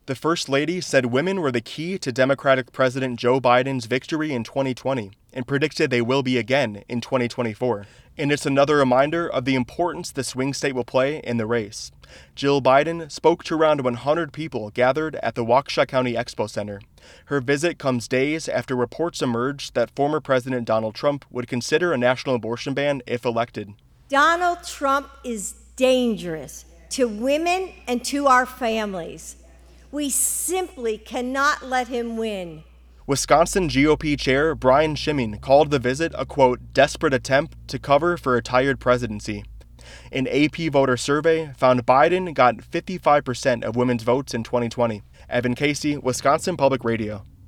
The First Lady said women were the key to Democratic President Joe Biden's victory in 2020 and predicted they will be again in 2024. And it's another reminder of the importance the swing state will play in the race. Jill Biden spoke to around 100 people gathered at the Waukesha County Expo Center. Her visit comes days after reports emerged that former President Donald Trump would consider a national abortion ban if elected. Donald Trump is dangerous to women and to our families. We simply cannot let him win. Wisconsin GOP Chair Brian Schimming called the visit a, quote, desperate attempt to cover for a tired presidency. An AP voter survey found Biden got 55% of women's votes in 2020. Evan Casey, Wisconsin Public Radio.